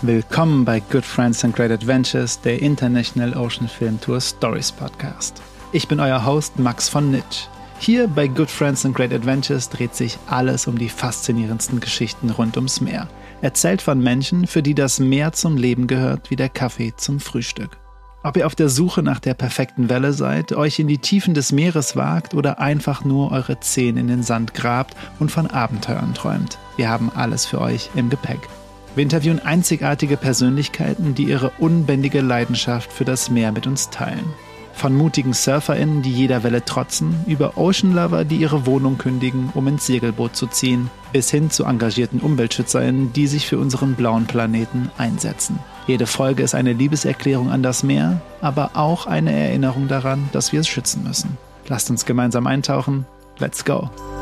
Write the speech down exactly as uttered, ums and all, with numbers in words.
Willkommen bei Good Friends and Great Adventures, der International Ocean Film Tour Stories Podcast. Ich bin euer Host Max von Nitsch. Hier bei Good Friends and Great Adventures dreht sich alles um die faszinierendsten Geschichten rund ums Meer. Erzählt von Menschen, für die das Meer zum Leben gehört wie der Kaffee zum Frühstück. Ob ihr auf der Suche nach der perfekten Welle seid, euch in die Tiefen des Meeres wagt oder einfach nur eure Zehen in den Sand grabt und von Abenteuern träumt, wir haben alles für euch im Gepäck. Wir interviewen einzigartige Persönlichkeiten, die ihre unbändige Leidenschaft für das Meer mit uns teilen. Von mutigen SurferInnen, die jeder Welle trotzen, über Ocean Lover, die ihre Wohnung kündigen, um ins Segelboot zu ziehen, bis hin zu engagierten UmweltschützerInnen, die sich für unseren blauen Planeten einsetzen. Jede Folge ist eine Liebeserklärung an das Meer, aber auch eine Erinnerung daran, dass wir es schützen müssen. Lasst uns gemeinsam eintauchen. Let's go!